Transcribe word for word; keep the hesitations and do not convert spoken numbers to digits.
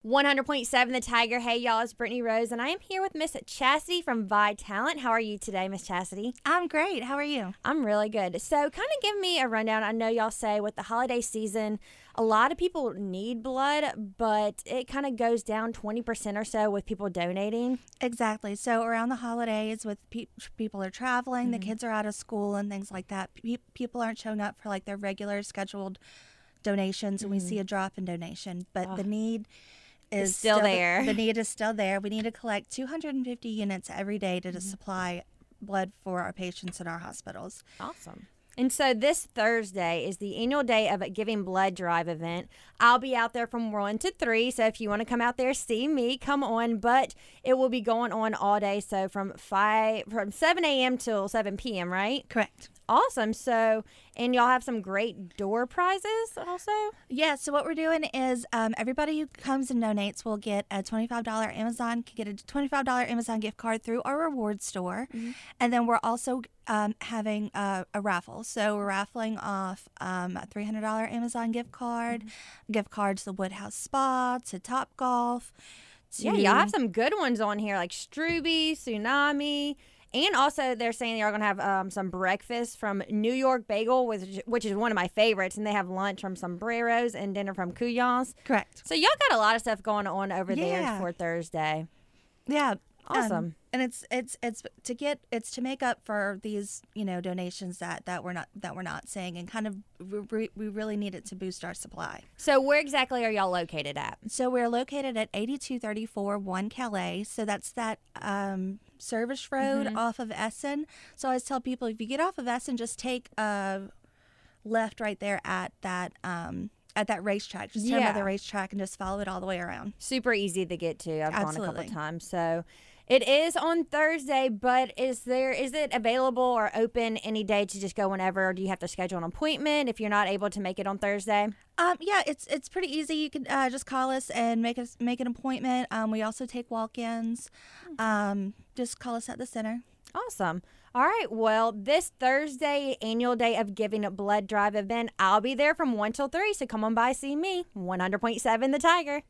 one hundred point seven The Tiger. Hey, y'all, it's Brittany Rose, and I am here with Miss Chastity from Vi Talent. How are you today, Miss Chastity? I'm great. How are you? I'm really good. So kind of give me a rundown. I know y'all say with the holiday season, a lot of people need blood, but it kind of goes down twenty percent or so with people donating. Exactly. So around the holidays, with pe- people are traveling, Mm-hmm. the kids are out of school and things like that, pe- people aren't showing up for like their regular scheduled donations, and we see a drop in donation. But Oh. the need is It's still there. The need is still there. We need to collect two hundred fifty units every day to supply blood for our patients in our hospitals. Awesome. And so this Thursday is the annual day of a Giving Blood Drive event. I'll be out there from one to three, so if you want to come out there, see me, come on. But it will be going on all day, so from five, from seven a.m. till seven p.m., right? Correct. Awesome. So, and y'all have some great door prizes also? Yeah, so what we're doing is um, everybody who comes and donates will get a twenty-five dollars Amazon, can get a twenty-five dollars Amazon gift card through our reward store. Mm-hmm. And then we're also um, having a, a raffle. So we're raffling off um, a three hundred dollars Amazon gift card, Mm-hmm. gift cards to Woodhouse Spa, to Top Golf. To, Yeah, y'all have some good ones on here like Struby, Tsunami. And also, they're saying they're going to have um, some breakfast from New York Bagel, which, which is one of my favorites. And they have lunch from Sombreros and dinner from Couillons. Correct. So, y'all got a lot of stuff going on over there Yeah. for Thursday. Yeah. Awesome. Um, and it's it's it's to get it's to make up for these, you know, donations that that we're not that we're not seeing, and kind of we, we really need it to boost our supply. So, where exactly are y'all located at? So we're located at eighty-two thirty-four one Calais. So that's that um, service road Mm-hmm. off of Essen. So I always tell people, if you get off of Essen, just take a left right there at that um, at that racetrack. Just turn Yeah. by the racetrack and just follow it all the way around. Super easy to get to. I've gone a Absolutely. couple times. So, it is on Thursday, but is there is it available or open any day to just go whenever, or do you have to schedule an appointment if you're not able to make it on Thursday? Um, yeah, it's it's pretty easy. You can uh, just call us and make us make an appointment. Um, we also take walk-ins. Um, just call us at the center. Awesome. All right. Well, this Thursday, annual day of Giving Blood Drive event, I'll be there from one till three. So come on by, see me. one hundred point seven The Tiger.